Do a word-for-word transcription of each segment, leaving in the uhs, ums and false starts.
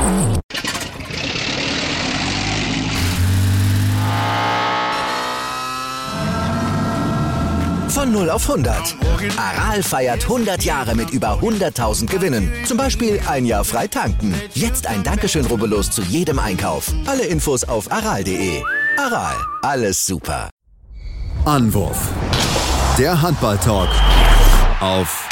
Von null auf hundert. Aral feiert hundert Jahre mit über hunderttausend Gewinnen. Zum Beispiel ein Jahr frei tanken. Jetzt ein Dankeschön, rubbellos zu jedem Einkauf. Alle Infos auf aral punkt de. Aral, alles super. Anwurf. Der Handball-Talk auf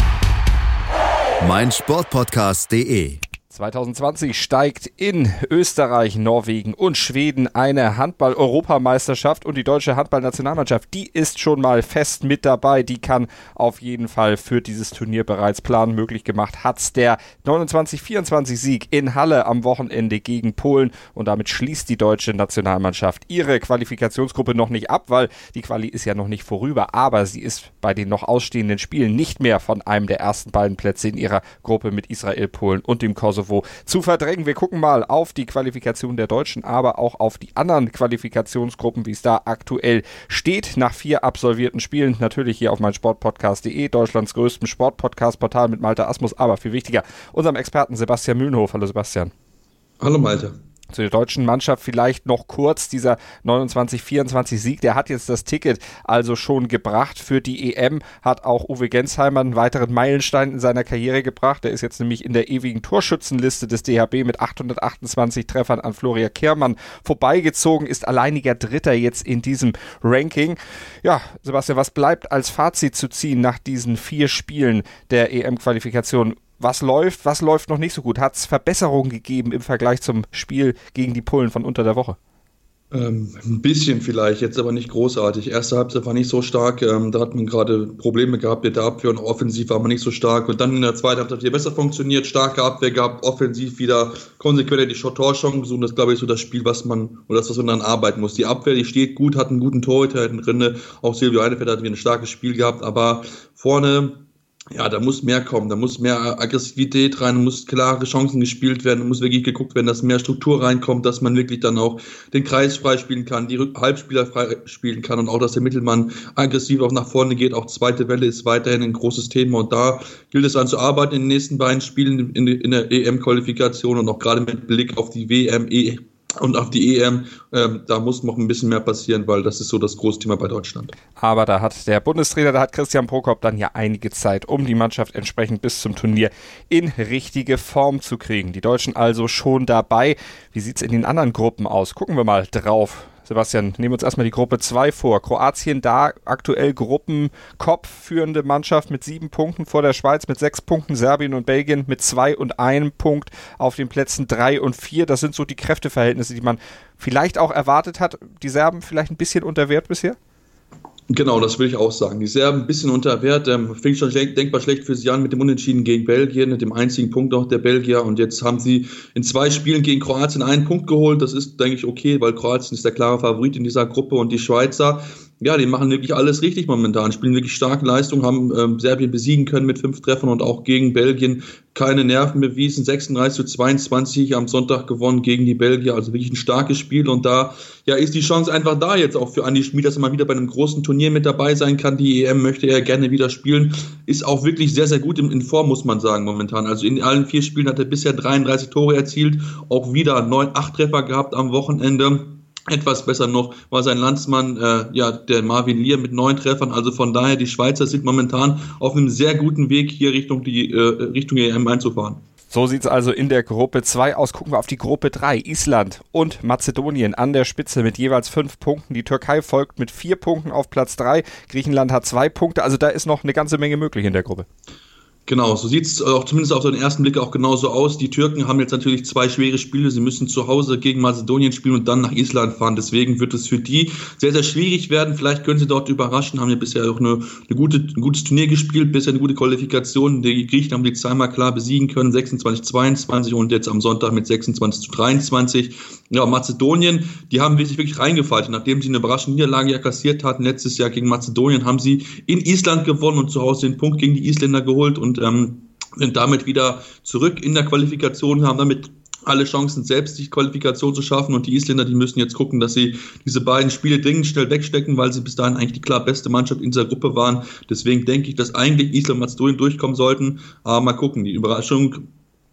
meinsportpodcast punkt de. zwanzig zwanzig steigt in Österreich, Norwegen und Schweden eine Handball-Europameisterschaft und die deutsche Handball-Nationalmannschaft, die ist schon mal fest mit dabei. Die kann auf jeden Fall für dieses Turnier bereits planen. Möglich gemacht hat's der neunundzwanzig vierundzwanzig Sieg in Halle am Wochenende gegen Polen und damit schließt die deutsche Nationalmannschaft ihre Qualifikationsgruppe noch nicht ab, weil die Quali ist ja noch nicht vorüber, aber sie ist bei den noch ausstehenden Spielen nicht mehr von einem der ersten beiden Plätze in ihrer Gruppe mit Israel, Polen und dem Kosovo zu verdrängen. Wir gucken mal auf die Qualifikation der Deutschen, aber auch auf die anderen Qualifikationsgruppen, wie es da aktuell steht, nach vier absolvierten Spielen. Natürlich hier auf meinsportpodcast punkt de, Deutschlands größtem Sportpodcast-Portal mit Malte Asmus, aber viel wichtiger, unserem Experten Sebastian Mühlenhof. Hallo Sebastian. Hallo Malte. Zu der deutschen Mannschaft vielleicht noch kurz, dieser neunundzwanzig vierundzwanzig Sieg, der hat jetzt das Ticket also schon gebracht für die E M, hat auch Uwe Gensheimer einen weiteren Meilenstein in seiner Karriere gebracht, der ist jetzt nämlich in der ewigen Torschützenliste des D H B mit achthundertachtundzwanzig Treffern an Florian Kehrmann vorbeigezogen, ist alleiniger Dritter jetzt in diesem Ranking. Ja, Sebastian, was bleibt als Fazit zu ziehen nach diesen vier Spielen der E M-Qualifikation? Was läuft, was läuft noch nicht so gut? Hat es Verbesserungen gegeben im Vergleich zum Spiel gegen die Polen von unter der Woche? Ähm, ein bisschen vielleicht, jetzt aber nicht großartig. Erste Halbzeit war nicht so stark, ähm, da hat man gerade Probleme gehabt mit der Abwehr und offensiv war man nicht so stark. Und dann in der zweiten Halbzeit wieder besser funktioniert, starke Abwehr gehabt, offensiv wieder konsequenter die Torchancen gesucht. Das ist, glaube ich, so das Spiel, was man, oder das, was man dann arbeiten muss. Die Abwehr, die steht gut, hat einen guten Torhüter in Rinde. Auch Silvio Eidefeld hat wieder ein starkes Spiel gehabt, aber vorne, ja, da muss mehr kommen, da muss mehr Aggressivität rein, da muss klare Chancen gespielt werden, da muss wirklich geguckt werden, dass mehr Struktur reinkommt, dass man wirklich dann auch den Kreis freispielen kann, die Halbspieler freispielen kann und auch, dass der Mittelmann aggressiv auch nach vorne geht. Auch zweite Welle ist weiterhin ein großes Thema und da gilt es dann zu arbeiten in den nächsten beiden Spielen in, in der E M-Qualifikation und auch gerade mit Blick auf die W M, E und auf die E M, ähm, da muss noch ein bisschen mehr passieren, weil das ist so das große Thema bei Deutschland. Aber da hat der Bundestrainer, da hat Christian Prokop dann ja einige Zeit, um die Mannschaft entsprechend bis zum Turnier in richtige Form zu kriegen. Die Deutschen also schon dabei. Wie sieht es in den anderen Gruppen aus? Gucken wir mal drauf. Sebastian, nehmen wir uns erstmal die Gruppe zwei vor. Kroatien da aktuell Gruppenkopf, führende Mannschaft mit sieben Punkten vor der Schweiz, mit sechs Punkten Serbien und Belgien mit zwei und einem Punkt auf den Plätzen drei und vier. Das sind so die Kräfteverhältnisse, die man vielleicht auch erwartet hat. Die Serben vielleicht ein bisschen unter Wert bisher? Genau, das will ich auch sagen. Die Serben ein bisschen unter Wert, ähm, fing schon schlecht, denkbar schlecht für sie an mit dem Unentschieden gegen Belgien, mit dem einzigen Punkt auch der Belgier und jetzt haben sie in zwei Spielen gegen Kroatien einen Punkt geholt. Das ist, denke ich, okay, weil Kroatien ist der klare Favorit in dieser Gruppe und die Schweizer, ja, die machen wirklich alles richtig momentan, spielen wirklich starke Leistung, haben ähm, Serbien besiegen können mit fünf Treffern und auch gegen Belgien keine Nerven bewiesen, sechsunddreißig zu zweiundzwanzig am Sonntag gewonnen gegen die Belgier, also wirklich ein starkes Spiel und da ja ist die Chance einfach da jetzt auch für Andi Schmid, dass er mal wieder bei einem großen Turnier mit dabei sein kann, die E M möchte er gerne wieder spielen, ist auch wirklich sehr, sehr gut in, in Form, muss man sagen momentan, also in allen vier Spielen hat er bisher dreiunddreißig Tore erzielt, auch wieder neun, acht Treffer gehabt am Wochenende. Etwas besser noch war sein Landsmann, äh, ja, der Marvin Lier mit neun Treffern. Also von daher, die Schweizer sind momentan auf einem sehr guten Weg, hier Richtung die äh, Richtung E M einzufahren. So sieht es also in der Gruppe zwei aus. Gucken wir auf die Gruppe drei. Island und Mazedonien an der Spitze mit jeweils fünf Punkten. Die Türkei folgt mit vier Punkten auf Platz drei. Griechenland hat zwei Punkte. Also da ist noch eine ganze Menge möglich in der Gruppe. Genau, so sieht es auch zumindest auf den ersten Blick auch genauso aus. Die Türken haben jetzt natürlich zwei schwere Spiele. Sie müssen zu Hause gegen Mazedonien spielen und dann nach Island fahren. Deswegen wird es für die sehr, sehr schwierig werden. Vielleicht können sie dort überraschen. Haben ja bisher auch eine, eine gute, ein gutes Turnier gespielt, bisher eine gute Qualifikation. Die Griechen haben die zweimal klar besiegen können, sechsundzwanzig zu zweiundzwanzig und jetzt am Sonntag mit sechsundzwanzig zu dreiundzwanzig. Ja, Mazedonien, die haben sich wirklich reingefallen. Nachdem sie eine überraschende Niederlage ja kassiert hatten letztes Jahr gegen Mazedonien, haben sie in Island gewonnen und zu Hause den Punkt gegen die Isländer geholt und ähm, sind damit wieder zurück in der Qualifikation, haben damit alle Chancen, selbst die Qualifikation zu schaffen. Und die Isländer, die müssen jetzt gucken, dass sie diese beiden Spiele dringend schnell wegstecken, weil sie bis dahin eigentlich die klar beste Mannschaft in dieser Gruppe waren. Deswegen denke ich, dass eigentlich Island und Mazedonien durchkommen sollten. Aber mal gucken, die Überraschung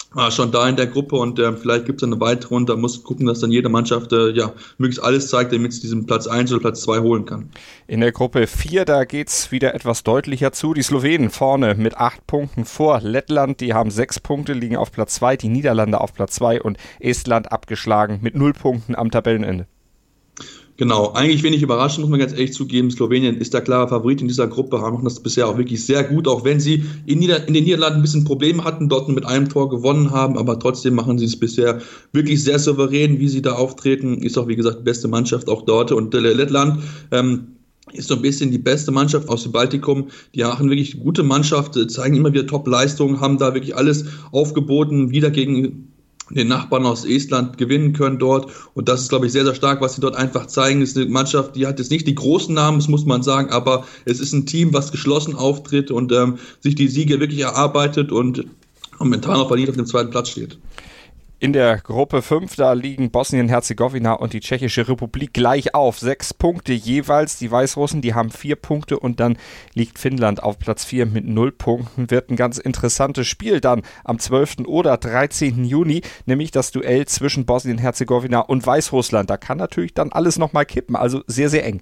war schon da in der Gruppe und äh, vielleicht gibt es eine weitere und da muss gucken, dass dann jede Mannschaft äh, ja möglichst alles zeigt, damit sie diesen Platz eins oder Platz zwei holen kann. In der Gruppe vier, da geht es wieder etwas deutlicher zu. Die Slowenen vorne mit acht Punkten vor Lettland, die haben sechs Punkte, liegen auf Platz zwei, die Niederlande auf Platz zwei und Estland abgeschlagen mit null Punkten am Tabellenende. Genau, eigentlich wenig überraschend, muss man ganz ehrlich zugeben. Slowenien ist der klare Favorit in dieser Gruppe, haben das bisher auch wirklich sehr gut, auch wenn sie in, Nieder- in den Niederlanden ein bisschen Probleme hatten, dort nur mit einem Tor gewonnen haben, aber trotzdem machen sie es bisher wirklich sehr souverän, wie sie da auftreten. Ist auch, wie gesagt, die beste Mannschaft auch dort. Und äh, Lettland ähm, ist so ein bisschen die beste Mannschaft aus dem Baltikum. Die machen wirklich eine gute Mannschaft, zeigen immer wieder Top-Leistungen, haben da wirklich alles aufgeboten, wieder gegen den Nachbarn aus Estland gewinnen können dort. Und das ist, glaube ich, sehr, sehr stark, was sie dort einfach zeigen. Es ist eine Mannschaft, die hat jetzt nicht die großen Namen, das muss man sagen, aber es ist ein Team, was geschlossen auftritt und ähm, sich die Siege wirklich erarbeitet und momentan auch verdient auf dem zweiten Platz steht. In der Gruppe fünf, da liegen Bosnien-Herzegowina und die Tschechische Republik gleich auf. Sechs Punkte jeweils. Die Weißrussen, die haben vier Punkte und dann liegt Finnland auf Platz vier mit null Punkten. Wird ein ganz interessantes Spiel dann am zwölften oder dreizehnten Juni, nämlich das Duell zwischen Bosnien-Herzegowina und Weißrussland. Da kann natürlich dann alles nochmal kippen, also sehr, sehr eng.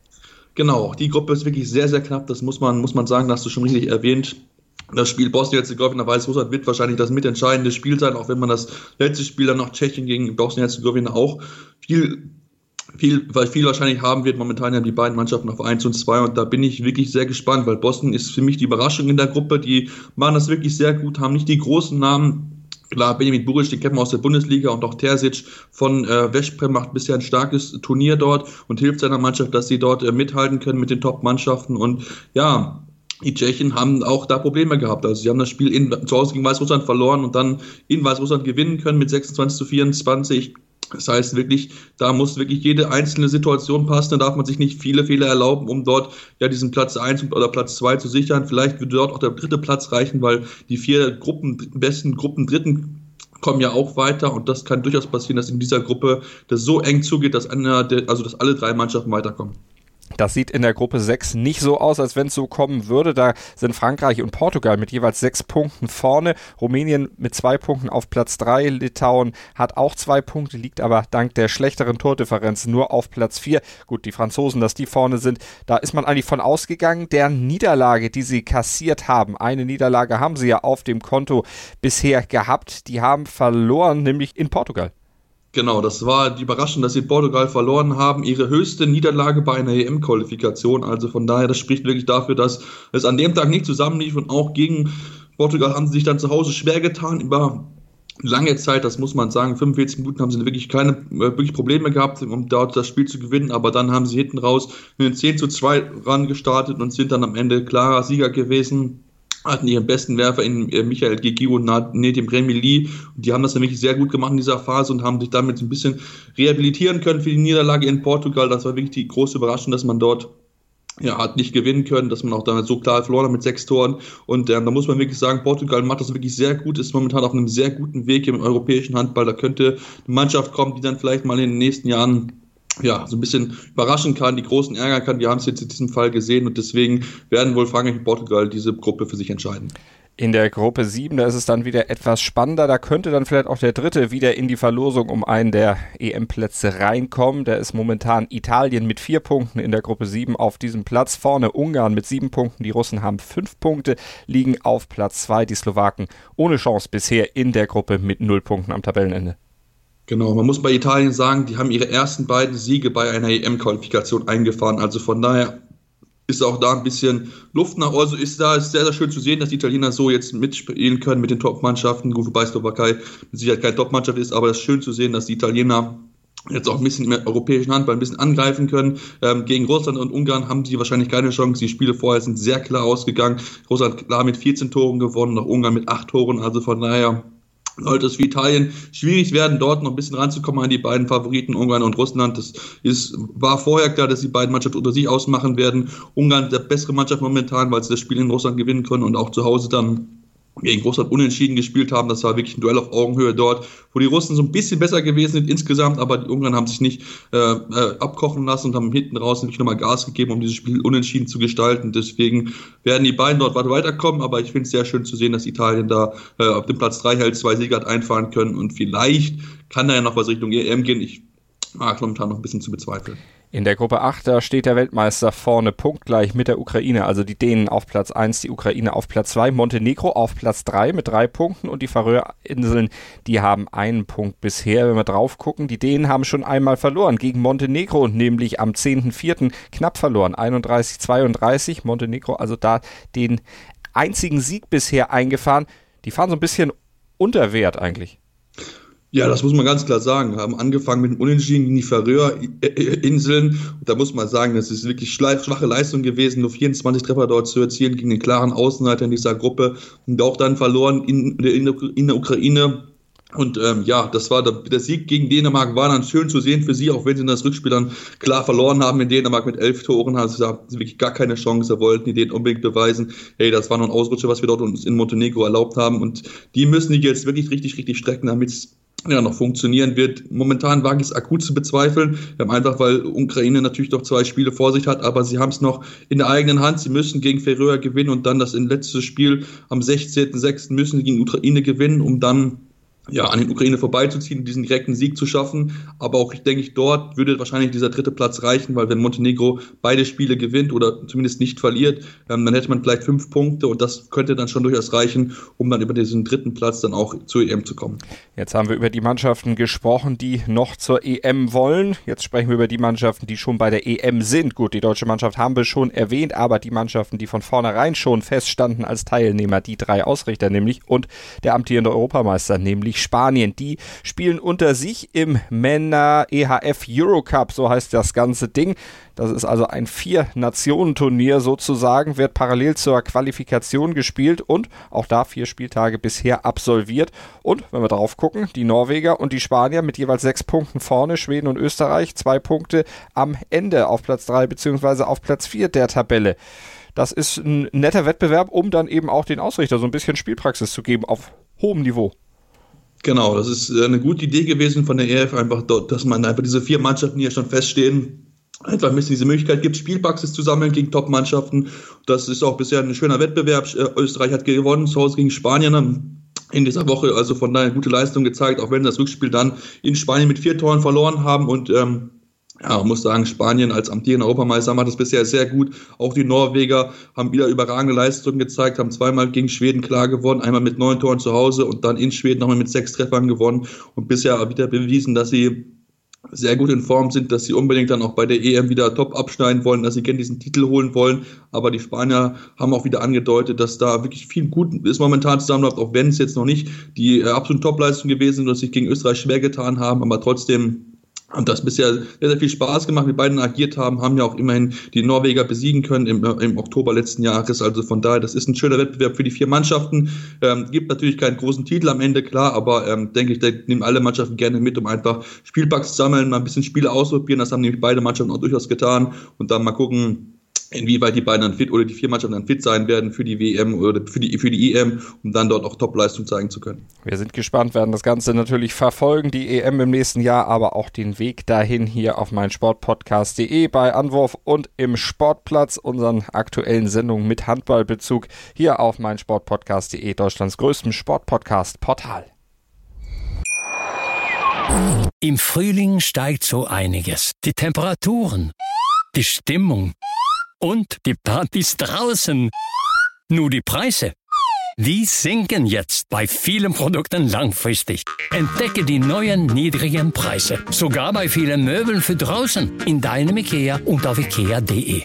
Genau, die Gruppe ist wirklich sehr, sehr knapp. Das muss man, muss man sagen, das hast du schon richtig erwähnt. Das Spiel Bosnien-Herzegowina Weißrussland wird wahrscheinlich das mitentscheidende Spiel sein, auch wenn man das letzte Spiel dann noch Tschechien gegen Bosnien-Herzegowina auch viel, viel, weil viel wahrscheinlich haben wird. Momentan ja die beiden Mannschaften auf eins und zwei und da bin ich wirklich sehr gespannt, weil Bosnien ist für mich die Überraschung in der Gruppe. Die machen das wirklich sehr gut, haben nicht die großen Namen. Klar, Benjamin Buric, den kennt man aus der Bundesliga und auch Terzic von äh, Veszprem macht bisher ein starkes Turnier dort und hilft seiner Mannschaft, dass sie dort äh, mithalten können mit den Top-Mannschaften und ja, die Tschechen haben auch da Probleme gehabt. Also sie haben das Spiel in, zu Hause gegen Weißrussland verloren und dann in Weißrussland gewinnen können mit sechsundzwanzig zu vierundzwanzig. Das heißt wirklich, da muss wirklich jede einzelne Situation passen. Da darf man sich nicht viele Fehler erlauben, um dort ja diesen Platz eins oder Platz zwei zu sichern. Vielleicht würde dort auch der dritte Platz reichen, weil die vier Gruppen, besten Gruppen Dritten kommen ja auch weiter und das kann durchaus passieren, dass in dieser Gruppe das so eng zugeht, dass einer der, also dass alle drei Mannschaften weiterkommen. Das sieht in der Gruppe sechs nicht so aus, als wenn es so kommen würde. Da sind Frankreich und Portugal mit jeweils sechs Punkten vorne. Rumänien mit zwei Punkten auf Platz drei. Litauen hat auch zwei Punkte, liegt aber dank der schlechteren Tordifferenz nur auf Platz vier. Gut, die Franzosen, dass die vorne sind, da ist man eigentlich von ausgegangen. Der Niederlage, die sie kassiert haben, eine Niederlage haben sie ja auf dem Konto bisher gehabt. Die haben verloren, nämlich in Portugal. Genau, das war die Überraschung, dass sie Portugal verloren haben. Ihre höchste Niederlage bei einer E M-Qualifikation. Also von daher, das spricht wirklich dafür, dass es an dem Tag nicht zusammenlief. Und auch gegen Portugal haben sie sich dann zu Hause schwer getan. Über lange Zeit, das muss man sagen, fünfundvierzig Minuten haben sie wirklich keine wirklich Probleme gehabt, um dort das Spiel zu gewinnen. Aber dann haben sie hinten raus mit einem zehn zu zwei ran gestartet und sind dann am Ende klarer Sieger gewesen. Hatten ihren besten Werfer in äh, Michael Gigi und Nedim Remili. Die haben das nämlich sehr gut gemacht in dieser Phase und haben sich damit ein bisschen rehabilitieren können für die Niederlage in Portugal. Das war wirklich die große Überraschung, dass man dort ja, hat nicht gewinnen können, dass man auch damit so klar verloren hat mit sechs Toren. Und ähm, da muss man wirklich sagen, Portugal macht das wirklich sehr gut, ist momentan auf einem sehr guten Weg im europäischen Handball. Da könnte eine Mannschaft kommen, die dann vielleicht mal in den nächsten Jahren ja, so ein bisschen überraschen kann, die Großen ärgern kann. Wir haben es jetzt in diesem Fall gesehen und deswegen werden wohl Frankreich und Portugal diese Gruppe für sich entscheiden. In der Gruppe sieben, da ist es dann wieder etwas spannender. Da könnte dann vielleicht auch der Dritte wieder in die Verlosung um einen der E M-Plätze reinkommen. Da ist momentan Italien mit vier Punkten in der Gruppe sieben auf diesem Platz. Vorne Ungarn mit sieben Punkten. Die Russen haben fünf Punkte, liegen auf Platz zwei. Die Slowaken ohne Chance bisher in der Gruppe mit null Punkten am Tabellenende. Genau, man muss bei Italien sagen, die haben ihre ersten beiden Siege bei einer E M-Qualifikation eingefahren. Also von daher ist auch da ein bisschen Luft nach. Also ist da ist sehr, sehr schön zu sehen, dass die Italiener so jetzt mitspielen können mit den Top-Mannschaften. Gut, wobei Slowakei mit Sicherheit keine Top-Mannschaft ist, aber es ist schön zu sehen, dass die Italiener jetzt auch ein bisschen im europäischen Handball ein bisschen angreifen können. Ähm, gegen Russland und Ungarn haben sie wahrscheinlich keine Chance. Die Spiele vorher sind sehr klar ausgegangen. Russland klar mit vierzehn Toren gewonnen, noch Ungarn mit acht Toren. Also von daher sollte es für Italien schwierig werden, dort noch ein bisschen ranzukommen an die beiden Favoriten, Ungarn und Russland. Das ist, war vorher klar, dass die beiden Mannschaften unter sich ausmachen werden. Ungarn der bessere Mannschaft momentan, weil sie das Spiel in Russland gewinnen können und auch zu Hause dann gegen Russland unentschieden gespielt haben. Das war wirklich ein Duell auf Augenhöhe dort, wo die Russen so ein bisschen besser gewesen sind insgesamt, aber die Ungarn haben sich nicht äh, äh, abkochen lassen und haben hinten raus wirklich nochmal Gas gegeben, um dieses Spiel unentschieden zu gestalten. Deswegen werden die beiden dort weiterkommen, aber ich finde es sehr schön zu sehen, dass Italien da äh, auf dem Platz drei hält, zwei Siege hat einfahren können und vielleicht kann da ja noch was Richtung E M gehen. Ich mag momentan noch ein bisschen zu bezweifeln. In der Gruppe acht, da steht der Weltmeister vorne punktgleich mit der Ukraine, also die Dänen auf Platz eins, die Ukraine auf Platz zwei, Montenegro auf Platz drei mit drei Punkten und die Färöerinseln, die haben einen Punkt bisher. Wenn wir drauf gucken, die Dänen haben schon einmal verloren gegen Montenegro, nämlich am zehnten vierten knapp verloren, einunddreißig zweiunddreißig. Montenegro also da den einzigen Sieg bisher eingefahren. Die fahren so ein bisschen unter Wert eigentlich. Ja, das muss man ganz klar sagen. Wir haben angefangen mit dem Unentschieden gegen die Färöerinseln. Da muss man sagen, das ist wirklich schwache Leistung gewesen, nur vierundzwanzig Treffer dort zu erzielen gegen den klaren Außenseiter in dieser Gruppe und auch dann verloren in, in, in der Ukraine. Und ähm, ja, das war der, der Sieg gegen Dänemark, war dann schön zu sehen für sie, auch wenn sie in das Rückspiel dann klar verloren haben in Dänemark mit elf Toren, also da hatten sie wirklich gar keine Chance, da wollten die denen unbedingt beweisen, hey, das war nur ein Ausrutscher, was wir dort uns in Montenegro erlaubt haben und die müssen die jetzt wirklich richtig, richtig strecken, damit es ja noch funktionieren wird. Momentan wage ich es akut zu bezweifeln, einfach weil Ukraine natürlich doch zwei Spiele vor sich hat, aber sie haben es noch in der eigenen Hand. Sie müssen gegen Färöer gewinnen und dann das letzte Spiel am sechzehnten sechsten müssen sie gegen Ukraine gewinnen, um dann ja, an den Ukraine vorbeizuziehen und diesen direkten Sieg zu schaffen. Aber auch, ich denke, ich, dort würde wahrscheinlich dieser dritte Platz reichen, weil wenn Montenegro beide Spiele gewinnt oder zumindest nicht verliert, ähm, dann hätte man vielleicht fünf Punkte und das könnte dann schon durchaus reichen, um dann über diesen dritten Platz dann auch zur E M zu kommen. Jetzt haben wir über die Mannschaften gesprochen, die noch zur E M wollen. Jetzt sprechen wir über die Mannschaften, die schon bei der E M sind. Gut, die deutsche Mannschaft haben wir schon erwähnt, aber die Mannschaften, die von vornherein schon feststanden als Teilnehmer, die drei Ausrichter nämlich und der amtierende Europameister, nämlich Spanien, die spielen unter sich im Männer E H F Eurocup, so heißt das ganze Ding. Das ist also ein Vier-Nationen-Turnier sozusagen, wird parallel zur Qualifikation gespielt und auch da vier Spieltage bisher absolviert. Und wenn wir drauf gucken, die Norweger und die Spanier mit jeweils sechs Punkten vorne, Schweden und Österreich zwei Punkte am Ende auf Platz drei bzw. auf Platz vier der Tabelle. Das ist ein netter Wettbewerb, um dann eben auch den Ausrichter so ein bisschen Spielpraxis zu geben auf hohem Niveau. Genau, das ist eine gute Idee gewesen von der E F, einfach dort, dass man einfach diese vier Mannschaften, die ja schon feststehen, einfach ein bisschen diese Möglichkeit gibt, Spielpraxis zu sammeln gegen Top-Mannschaften. Das ist auch bisher ein schöner Wettbewerb. Österreich hat gewonnen, zu Hause gegen Spanien in dieser Woche, also von daher gute Leistung gezeigt, auch wenn das Rückspiel dann in Spanien mit vier Toren verloren haben und ähm, ja, man muss sagen, Spanien als amtierender Europameister macht das bisher sehr gut. Auch die Norweger haben wieder überragende Leistungen gezeigt, haben zweimal gegen Schweden klar gewonnen, einmal mit neun Toren zu Hause und dann in Schweden nochmal mit sechs Treffern gewonnen und bisher wieder bewiesen, dass sie sehr gut in Form sind, dass sie unbedingt dann auch bei der E M wieder top abschneiden wollen, dass sie gerne diesen Titel holen wollen. Aber die Spanier haben auch wieder angedeutet, dass da wirklich viel Gutes momentan zusammenläuft, auch wenn es jetzt noch nicht die äh, absolute Topleistung gewesen ist, dass sie gegen Österreich schwer getan haben, aber trotzdem und das bisher sehr, sehr viel Spaß gemacht. Wir beiden agiert haben, haben ja auch immerhin die Norweger besiegen können im, im Oktober letzten Jahres. Also von daher, das ist ein schöner Wettbewerb für die vier Mannschaften. Ähm, gibt natürlich keinen großen Titel am Ende, klar, aber ähm, denke ich, da nehmen alle Mannschaften gerne mit, um einfach Spielpacks zu sammeln, mal ein bisschen Spiele ausprobieren. Das haben nämlich beide Mannschaften auch durchaus getan. Und dann mal gucken, inwieweit die beiden dann fit oder die vier Mannschaften dann fit sein werden für die W M oder für die, für die E M, um dann dort auch Topleistung zeigen zu können. Wir sind gespannt, werden das Ganze natürlich verfolgen, die E M im nächsten Jahr, aber auch den Weg dahin hier auf meinsportpodcast punkt de bei Anwurf und im Sportplatz, unseren aktuellen Sendungen mit Handballbezug hier auf meinsportpodcast punkt de, Deutschlands größtem Sportpodcast-Portal. Im Frühling steigt so einiges. Die Temperaturen, die Stimmung und die Partys draußen. Nur die Preise, die sinken jetzt bei vielen Produkten langfristig. Entdecke die neuen niedrigen Preise. Sogar bei vielen Möbeln für draußen. In deinem IKEA und auf ikea punkt de.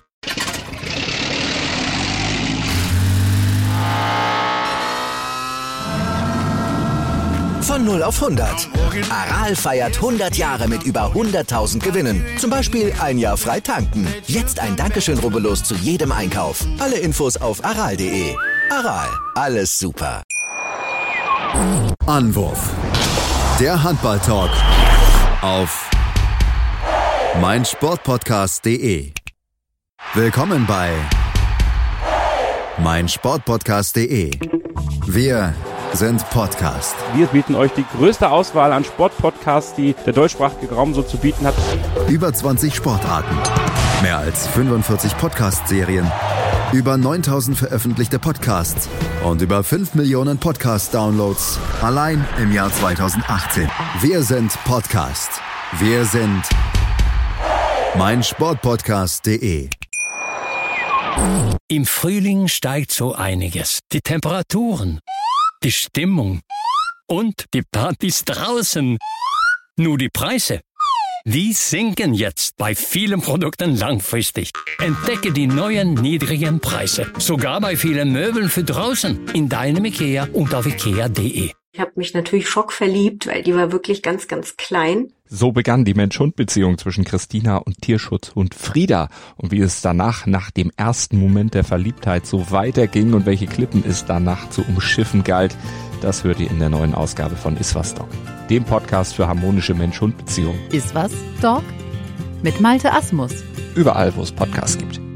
Von null auf hundert. Aral feiert hundert Jahre mit über hunderttausend Gewinnen. Zum Beispiel ein Jahr frei tanken. Jetzt ein Dankeschön, rubbellos zu jedem Einkauf. Alle Infos auf aral punkt de. Aral, alles super. Anwurf. Der Handball-Talk auf meinsportpodcast punkt de. Willkommen bei meinsportpodcast punkt de, Wir sind Podcast. Wir bieten euch die größte Auswahl an Sportpodcasts, die der deutschsprachige Raum so zu bieten hat. Über zwanzig Sportarten, mehr als fünfundvierzig Podcast-Serien, über neuntausend veröffentlichte Podcasts und über fünf Millionen Podcast-Downloads allein im Jahr zweitausendachtzehn. Wir sind Podcast. Wir sind meinsportpodcast punkt de. Im Frühling steigt so einiges. Die Temperaturen, die Stimmung und die Partys draußen. Nur die Preise, die sinken jetzt bei vielen Produkten langfristig. Entdecke die neuen niedrigen Preise. Sogar bei vielen Möbeln für draußen. In deinem IKEA und auf ikea punkt de. Ich habe mich natürlich schockverliebt, weil die war wirklich ganz, ganz klein. So begann die Mensch-Hund-Beziehung zwischen Christina und Tierschutzhund Frieda. Und wie es danach, nach dem ersten Moment der Verliebtheit, so weiterging und welche Klippen es danach zu umschiffen galt, das hört ihr in der neuen Ausgabe von Iswas Dog, dem Podcast für harmonische Mensch-Hund-Beziehungen. Iswas Dog mit Malte Asmus. Überall, wo es Podcasts gibt.